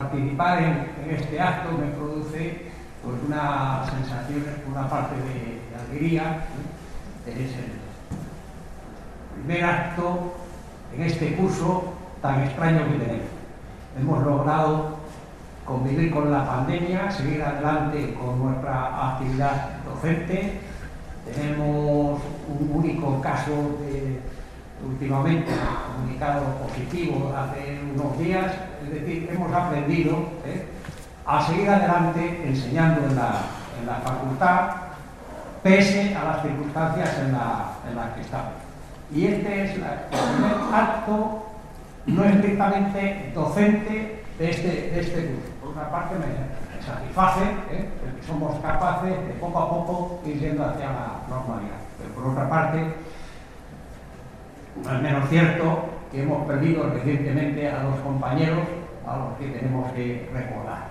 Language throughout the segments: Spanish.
participar en este acto me produce pues una sensación, una parte de alegría. Es el primer acto en este curso tan extraño que tenemos. Hemos logrado convivir con la pandemia, seguir adelante con nuestra actividad docente. Tenemos un único caso últimamente comunicado positivo hace unos días, es decir, hemos aprendido a seguir adelante enseñando en la facultad, pese a las circunstancias en las que estamos. Y este es el primer acto no estrictamente docente de este curso. Por una parte me satisface el que somos capaces de poco a poco ir yendo hacia la normalidad. Pero por otra parte, no es menos cierto que hemos perdido recientemente a dos compañeros a los que tenemos que recordar.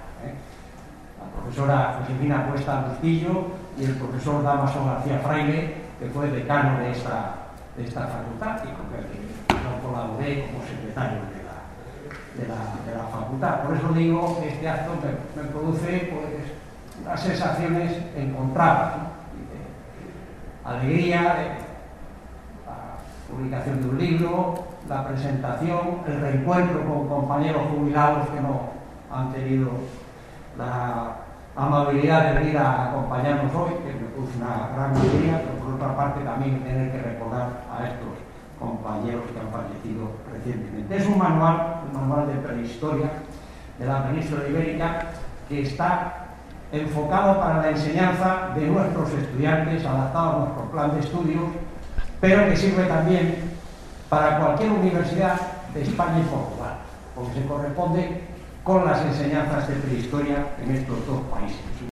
La profesora Josefina Cuesta Bustillo y el profesor Dámaso García Fraile, que fue decano de esta facultad y con el que yo colaboré como secretario de la facultad. Por eso digo que este acto me produce pues unas sensaciones encontradas, ¿no? De alegría, de la publicación de un libro, la presentación, el reencuentro con compañeros jubilados que no han tenido la amabilidad de venir a acompañarnos hoy, que me puso una gran alegría, pero por otra parte también tener que recordar a estos compañeros que han fallecido recientemente. Es un manual de prehistoria de la península ibérica que está enfocado para la enseñanza de nuestros estudiantes, adaptado a nuestro plan de estudios, pero que sirve también para cualquier universidad de España y Portugal, porque se corresponde con las enseñanzas de prehistoria en estos dos países.